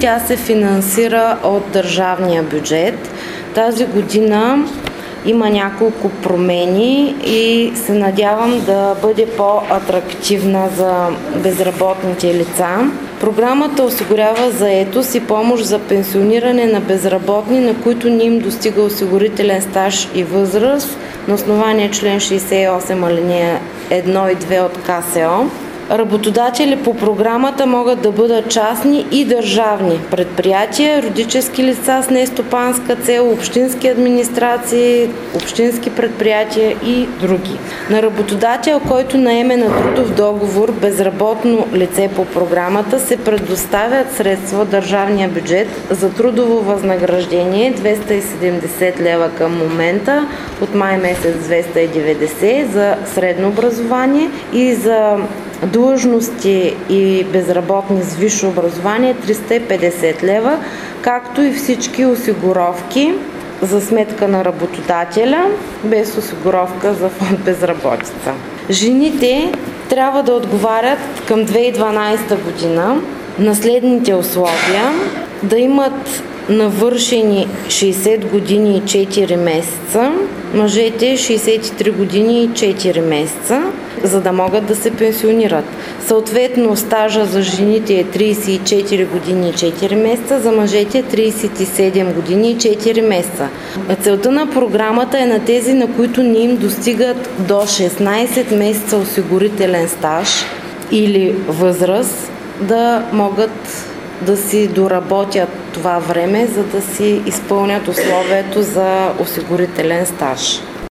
тя се финансира от държавния бюджет. Тази година има няколко промени и се надявам да бъде по-атрактивна за безработните лица. Програмата осигурява заетост и помощ за пенсиониране на безработни, на които не им достига осигурителен стаж и възраст на основание член 68 алинея 1 и 2 от КСО. Работодатели по програмата могат да бъдат частни и държавни предприятия, юридически лица с нестопанска цел, общински администрации, общински предприятия и други. На работодател, който наеме на трудов договор безработно лице по програмата, се предоставят средства от държавния бюджет за трудово възнаграждение 270 лева към момента, от май месец 290 за средно образование и за длъжности и безработни с висше образование 350 лева, както и всички осигуровки за сметка на работодателя, без осигуровка за фонд безработица. Жените трябва да отговарят към 2012 година на следните условия: да имат навършени 60 години и 4 месеца, мъжете 63 години и 4 месеца, за да могат да се пенсионират. Съответно, стажа за жените е 34 години и 4 месеца, за мъжете 37 години и 4 месеца. Целта на програмата е на тези, на които не им достигат до 16 месеца осигурителен стаж или възраст, да могат да си доработят това време, за да си изпълнят условието за осигурителен стаж.